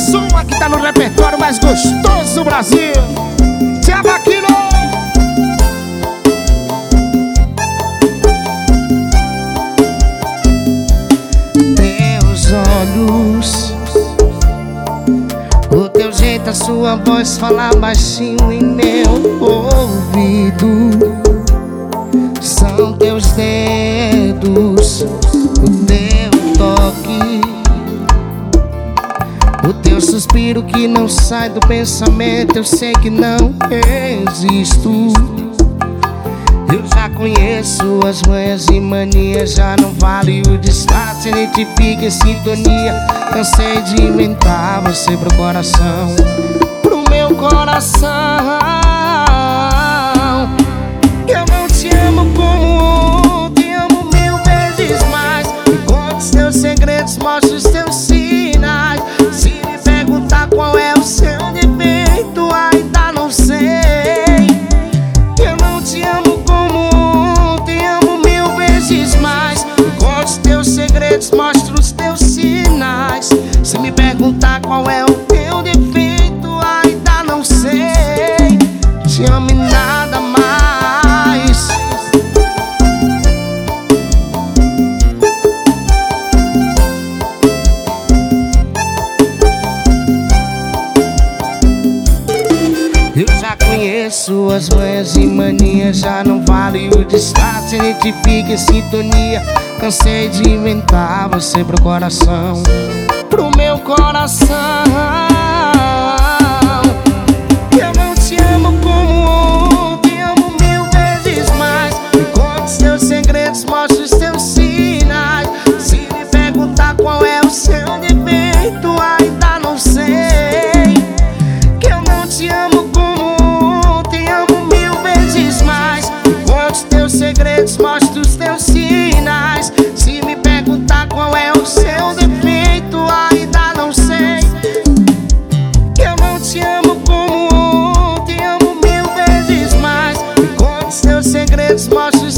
som aqui tá no repertório mais gostoso do Brasil. Thiago Aquino. Teus olhos, o teu jeito, a sua voz falar baixinho em meu ouvido. São teus dedos, o teu toque, o teu suspiro que não sai do pensamento. Eu sei que não existo. Eu já conheço as manhas e manias, já não vale o disfarce, a gente fica em sintonia. Cansei de inventar você pro coração, pro meu coração. Eu não te amo como te amo mil vezes mais. Me conta os teus segredos, mostra os teus sinais. Se me perguntar qual é o seu defeito, ainda não sei. Eu não te amo como te amo mil vezes mais. Me conta os teus segredos, mostra os teus sinais. Se me perguntar qual é o teu defeito, ainda não sei. Te amo e nada mais. Eu já conheço as manhas e manias, já não vale o disfarce, a gente fica em sintonia. Cansei de inventar você pro coração, pro meu coração. Eu não te amo como te amo mil vezes mais. Me conta os teus segredos, mostra os teus sinais. Se me perguntar qual é o seu defeito, ainda não sei. Que eu não te amo como te amo mil vezes mais. Me conta os teus segredos, mostra os teus sinais. Se me perguntar qual é o seu defeito, ainda não sei. Que eu não te amo como te amo mil vezes mais. Me conta os teus segredos, mostra os